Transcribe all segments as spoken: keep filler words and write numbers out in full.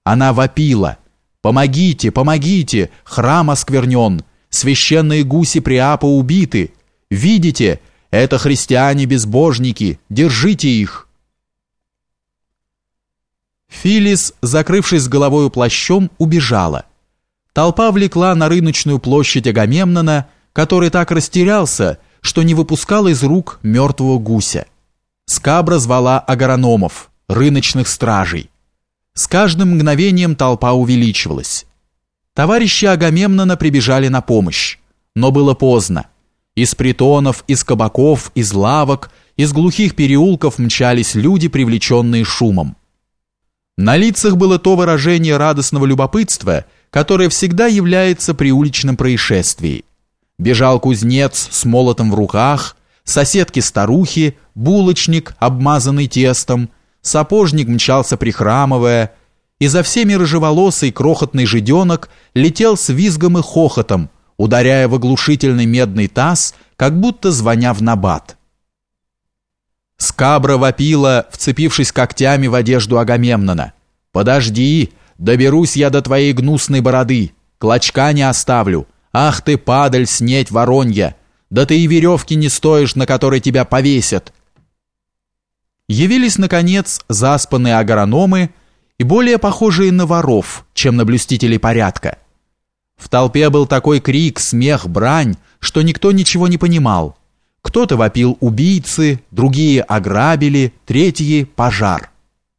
Она вопила: «Помогите, помогите! Храм осквернен! Священные гуси Приапа убиты! Видите, это христиане-безбожники! Держите их!» Филис, закрывшись с головою плащом, убежала. Толпа влекла на рыночную площадь Агамемнона, который так растерялся, что не выпускал из рук мертвого гуся. Скабра звала агрономов, рыночных стражей. С каждым мгновением толпа увеличивалась. Товарищи Агамемнона прибежали на помощь, но было поздно. Из притонов, из кабаков, из лавок, из глухих переулков мчались люди, привлеченные шумом. На лицах было то выражение радостного любопытства, которое всегда является при уличном происшествии. Бежал кузнец с молотом в руках, соседки-старухи, булочник, обмазанный тестом, сапожник мчался прихрамывая, и за всеми рыжеволосый крохотный жиденок летел с визгом и хохотом, ударяя в оглушительный медный таз, как будто звоня в набат. Скабра вопила, вцепившись когтями в одежду Агамемнона: «Подожди, доберусь я до твоей гнусной бороды, клочка не оставлю. Ах ты, падаль, снеть воронья! Да ты и веревки не стоишь, на которой тебя повесят!» Явились, наконец, заспанные агрономы и более похожие на воров, чем на блюстителей порядка. В толпе был такой крик, смех, брань, что никто ничего не понимал. Кто-то вопил убийцы, другие ограбили, третьи пожар.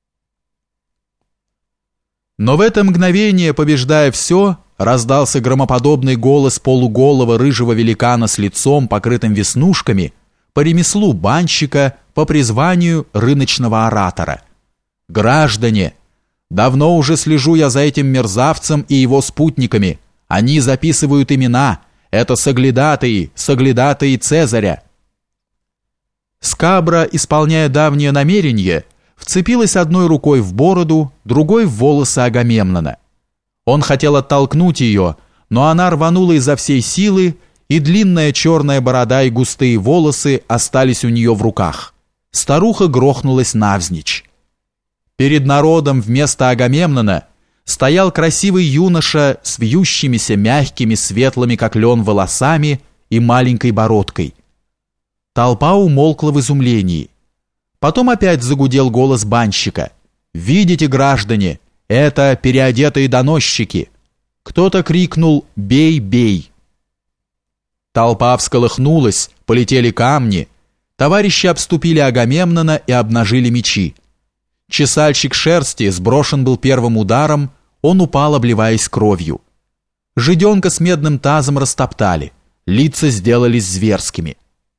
Но в это мгновение, побеждая все, раздался громоподобный голос полуголого рыжего великана с лицом, покрытым веснушками, по ремеслу банщика, по призванию рыночного оратора. «Граждане, давно уже слежу я за этим мерзавцем и его спутниками. Они записывают имена. Это соглядатые, соглядатые Цезаря». Скабра, исполняя давнее намерение, вцепилась одной рукой в бороду, другой в волосы Агамемнона. Он хотел оттолкнуть ее, но она рванула изо всей силы, и длинная черная борода и густые волосы остались у нее в руках. Старуха грохнулась навзничь. Перед народом вместо Агамемнона стоял красивый юноша с вьющимися мягкими, светлыми как лен волосами и маленькой бородкой. Толпа умолкла в изумлении. Потом опять загудел голос банщика: «Видите, граждане, это переодетые доносчики!» Кто-то крикнул: «Бей, бей!» Толпа всколыхнулась, полетели камни. Товарищи обступили Агамемнона и обнажили мечи. Чесальщик шерсти сброшен был первым ударом, он упал, обливаясь кровью. Жиденка с медным тазом растоптали, лица сделались зверскими.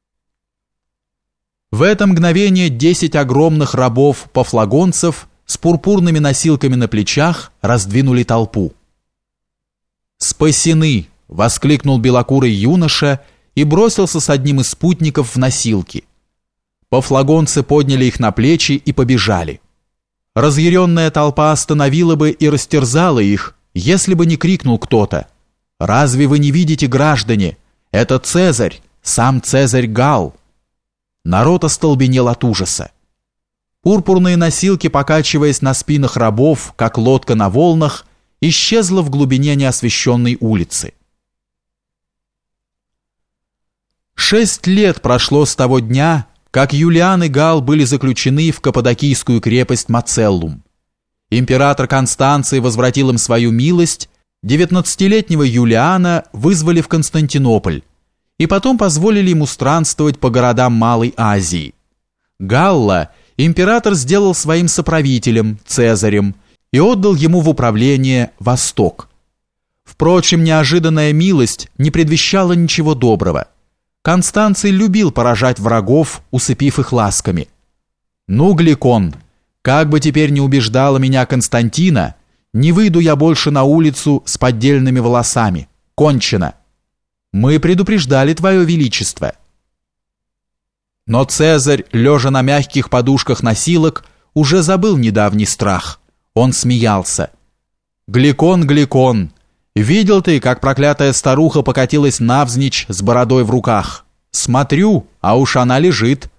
В это мгновение десять огромных рабов-пафлагонцев с пурпурными носилками на плечах раздвинули толпу. «Спасены!» — воскликнул белокурый юноша и бросился с одним из спутников в носилки. Пафлагонцы подняли их на плечи и побежали. Разъяренная толпа остановила бы и растерзала их, если бы не крикнул кто-то: «Разве вы не видите, граждане? Это Цезарь, сам Цезарь Галл!» Народ остолбенел от ужаса. Пурпурные носилки, покачиваясь на спинах рабов, как лодка на волнах, исчезла в глубине неосвещенной улицы. Шесть лет прошло с того дня, как Юлиан и Галл были заключены в каппадокийскую крепость Мацеллум. Император Констанций возвратил им свою милость, девятнадцатилетнего Юлиана вызвали в Константинополь и потом позволили ему странствовать по городам Малой Азии. Галла император сделал своим соправителем, Цезарем, и отдал ему в управление Восток. Впрочем, неожиданная милость не предвещала ничего доброго. Констанций любил поражать врагов, усыпив их ласками. «Ну, Гликон, как бы теперь не убеждала меня Константина, не выйду я больше на улицу с поддельными волосами. Кончено. Мы предупреждали твое величество». Но Цезарь, лежа на мягких подушках носилок, уже забыл недавний страх. Он смеялся. «Гликон, Гликон, видел ты, как проклятая старуха покатилась навзничь с бородой в руках? Смотрю, а уж она лежит.